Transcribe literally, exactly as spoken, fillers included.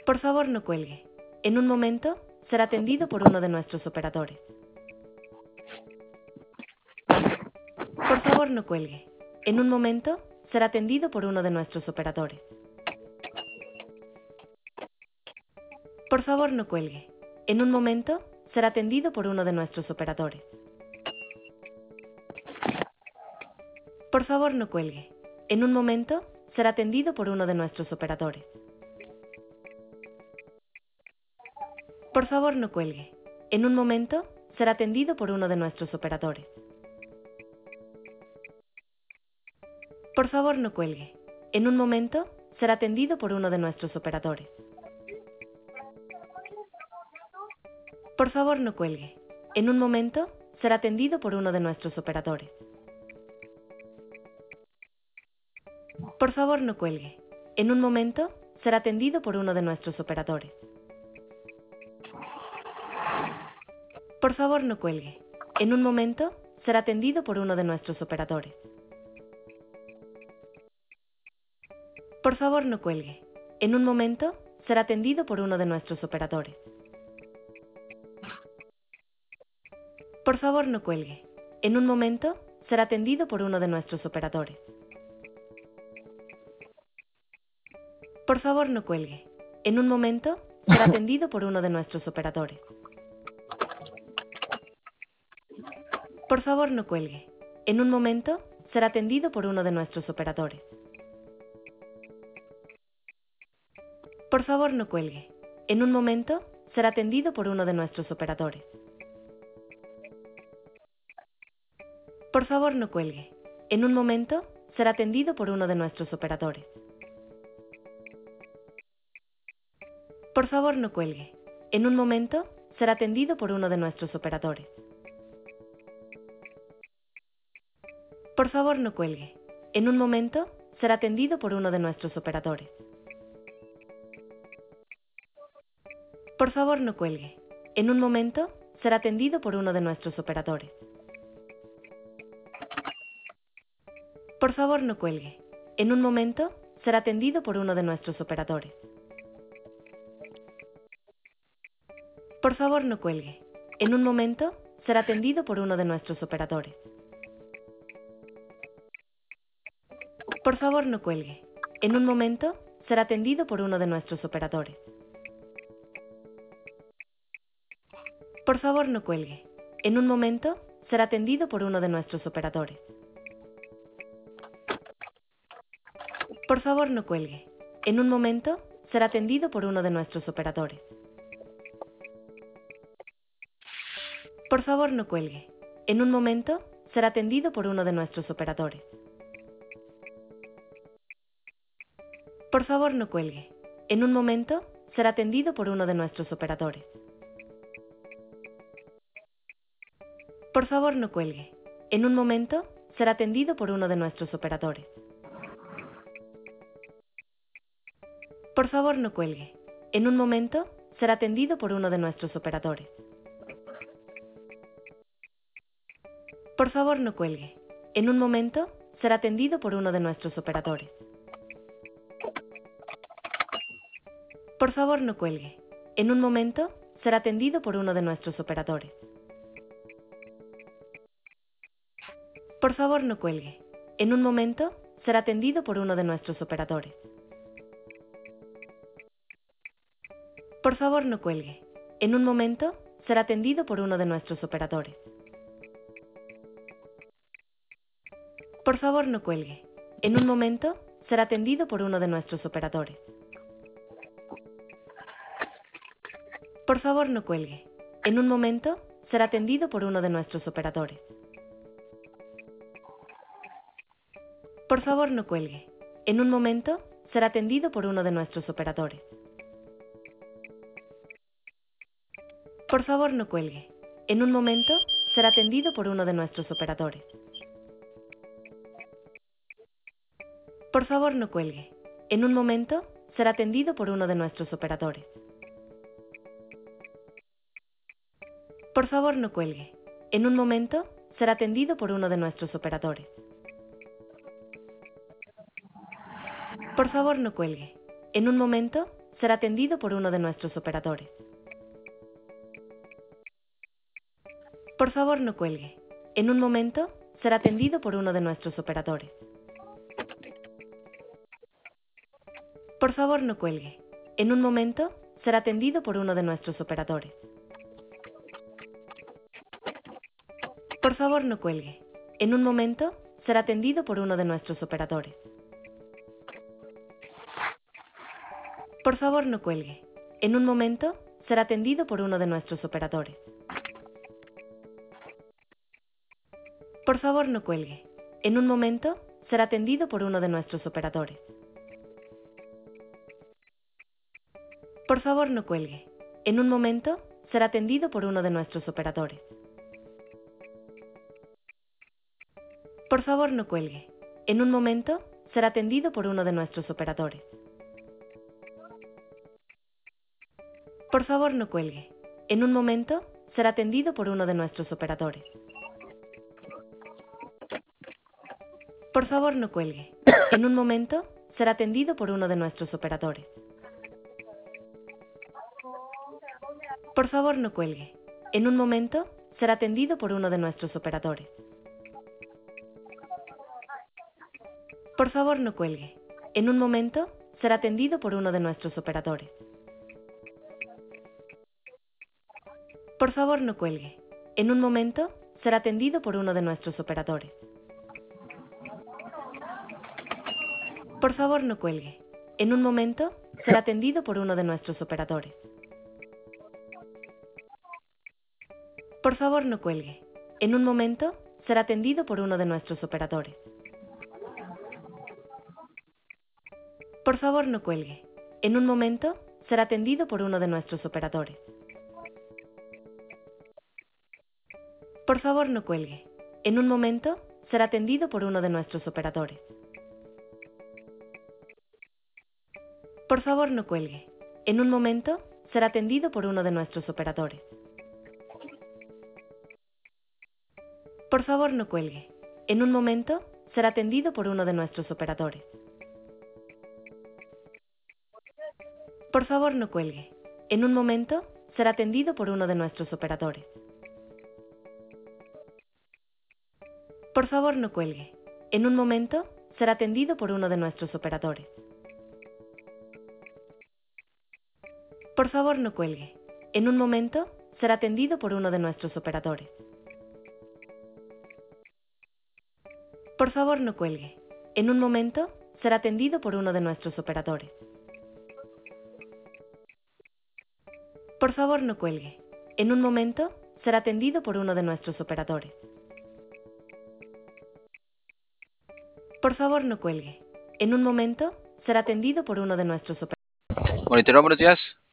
Por favor, no cuelgue. En un momento, será atendido por uno de nuestros operadores. Por favor, no cuelgue. En un momento, será atendido por uno de nuestros operadores. Por favor, no cuelgue. En un momento, será atendido por uno de nuestros operadores. Por favor, no cuelgue. En un momento, será atendido por uno de nuestros operadores. Por favor, no cuelgue. En un momento, será atendido por uno de nuestros operadores. Por favor, no cuelgue. En un momento, será atendido por uno de nuestros operadores. Por favor, no cuelgue. En un momento, será atendido por uno de nuestros operadores. Por favor, no cuelgue. En un momento, será atendido por uno de nuestros operadores. Por favor, no cuelgue. En un momento, será atendido por uno de nuestros operadores. Por favor, no cuelgue. En un momento, será atendido por uno de nuestros operadores. Por favor, no cuelgue. En un momento, será atendido por uno de nuestros operadores. Por favor, no cuelgue. En un momento, será atendido por uno de nuestros operadores. Por favor, no cuelgue. En un momento, será atendido por uno de nuestros operadores. Por favor, no cuelgue. En un momento, será atendido por uno de nuestros operadores. Por favor, no cuelgue. En un momento, será atendido por uno de nuestros operadores. Por favor, no cuelgue. En un momento, será atendido por uno de nuestros operadores. Por favor, no cuelgue. En un momento, será atendido por uno de nuestros operadores. Por favor, no cuelgue. En un momento, será atendido por uno de nuestros operadores. Por favor, no cuelgue. En un momento, será atendido por uno de nuestros operadores. Por favor, no cuelgue. En un momento, será atendido por uno de nuestros operadores. Por favor, no cuelgue. En un momento, será atendido por uno de nuestros operadores. Por favor, no cuelgue. En un momento, será atendido por uno de nuestros operadores. Por favor, no cuelgue. En un momento, será atendido por uno de nuestros operadores. Por favor, no cuelgue. En un momento, será atendido por uno de nuestros operadores. Por favor, no cuelgue. En un momento, será atendido por uno de nuestros operadores. Por favor, no cuelgue. En un momento, será atendido por uno de nuestros operadores. Por favor, no cuelgue. En un momento, será atendido por uno de nuestros operadores. Por favor, no cuelgue. En un momento, será atendido por uno de nuestros operadores. Por favor, no cuelgue. En un momento, será atendido por uno de nuestros operadores. Por favor, no cuelgue. En un momento, será atendido por uno de nuestros operadores. Por favor, no cuelgue. En un momento, será atendido por uno de nuestros operadores. Por favor, no cuelgue. En un momento, será atendido por uno de nuestros operadores. Por favor, no cuelgue. En un momento, será atendido por uno de nuestros operadores. Por favor, no cuelgue. En un momento, será atendido por uno de nuestros operadores. Por favor, no cuelgue. En un momento, será atendido por uno de nuestros operadores. Por favor, no cuelgue. En un momento, será atendido por uno de nuestros operadores. Por favor, no cuelgue. En un momento, será atendido por uno de nuestros operadores. Por favor, no cuelgue. En un momento, será atendido por uno de nuestros operadores. Por favor, no cuelgue. En un momento, será atendido por uno de nuestros operadores. Por favor, no cuelgue. En un momento, será atendido por uno de nuestros operadores. Por favor, no cuelgue. En un momento, será atendido por uno de nuestros operadores. Por favor, no cuelgue. En un momento, será atendido por uno de nuestros operadores. Por favor, no cuelgue. En un momento, será atendido por uno de nuestros operadores. Por favor, no cuelgue. En un momento, será atendido por uno de nuestros operadores. Por favor, no cuelgue. En un momento, será atendido por uno de nuestros operadores. Por favor, no cuelgue. En un momento, será atendido por uno de nuestros operadores. Por favor, no cuelgue. En un momento, será atendido por uno de nuestros operadores. Por favor, no cuelgue. En un momento, será atendido por uno de nuestros operadores. Por favor, no cuelgue. En un momento, será atendido por uno de nuestros operadores. Por favor, no cuelgue. En un momento, será atendido por uno de nuestros operadores. Por favor, no cuelgue. En un momento, será atendido por uno de nuestros operadores. Por favor, no cuelgue. En un momento, será atendido por uno de nuestros operadores. Por favor, no cuelgue. En un momento, será atendido por uno de nuestros operadores. Por favor, no cuelgue. En un momento, será atendido por uno de nuestros operadores. Por favor, no cuelgue. En un momento, será atendido por uno de nuestros operadores. Por favor, no cuelgue. En un momento, será atendido por uno de nuestros operadores. Por favor, no cuelgue. En un momento, será atendido por uno de nuestros operadores. Por favor, no cuelgue. En un momento, será atendido por uno de nuestros operadores. Por favor, no cuelgue. En un momento, será atendido por uno de nuestros operadores. Por favor, no cuelgue. En un momento, será atendido por uno de nuestros operadores. Por favor, no cuelgue. En un momento, será atendido por uno de nuestros operadores. Por favor, no cuelgue. En un momento, será atendido por uno de nuestros operadores. Monitoreo, buenos días.